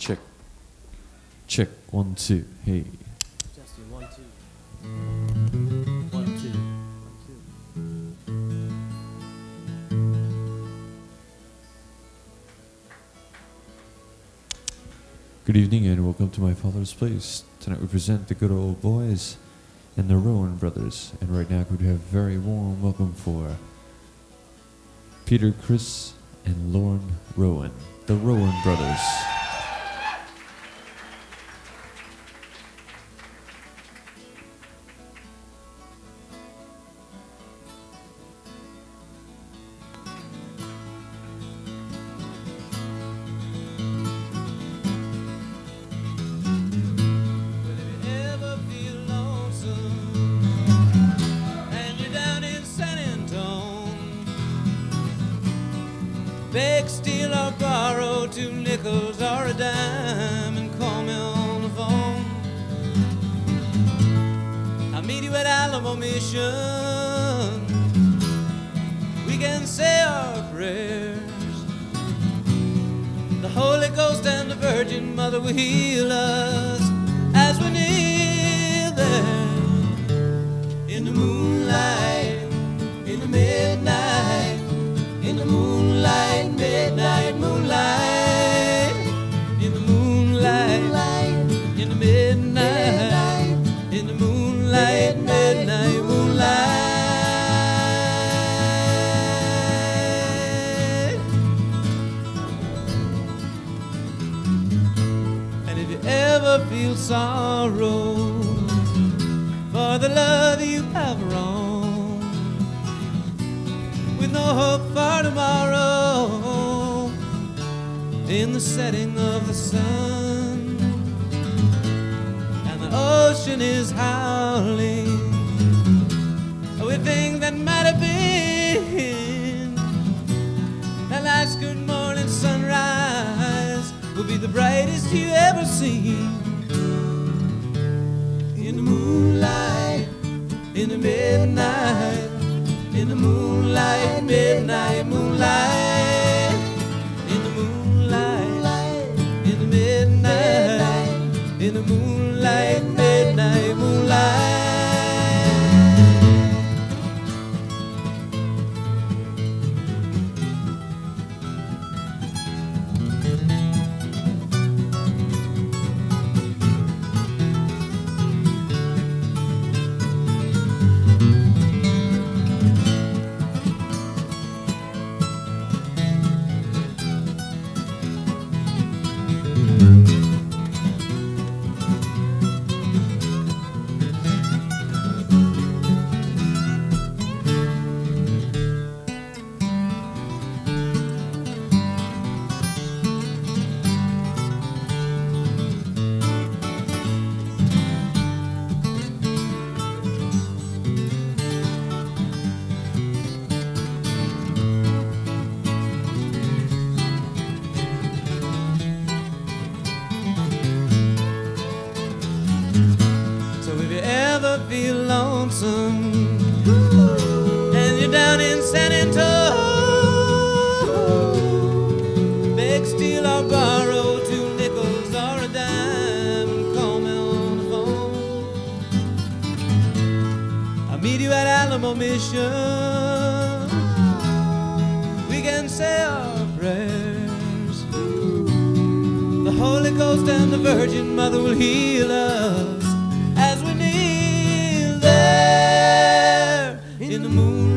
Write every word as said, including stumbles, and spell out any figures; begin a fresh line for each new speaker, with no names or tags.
Check. Check. One, two. Hey.
Justin, one, two. One, two. One, two.
Good evening and welcome to my father's place. Tonight we present the Good Old Boys and the Rowan Brothers. And right now could we have a very warm welcome for Peter, Chris, and Lauren Rowan, the Rowan Brothers.
Beg, steal, or borrow two nickels or a dime and call me on the phone. I'll meet you at Alamo Mission. We can say our prayers. The Holy Ghost and the Virgin Mother will heal us as we kneel there in the moonlight, in the midnight. In the moonlight, midnight moonlight. In the moonlight, in the midnight. In the moonlight, midnight moonlight. And if you ever feel sorrow for the love you have wrong, with no hope for tomorrow, in the setting of the sun, and the ocean is howling with things that might have been, that last good morning sunrise will be the brightest you ever seen. In the moonlight, in the midnight. In the moonlight, midnight moonlight. In the moonlight, in the midnight. In the moonlight, midnight moonlight. Feel lonesome and you're down in San Antonio, beg, steal, or borrow two nickels or a dime and call me on the phone. I'll meet you at Alamo Mission. We can say our prayers. The Holy Ghost and the Virgin Mother will heal us as we need. In the moon.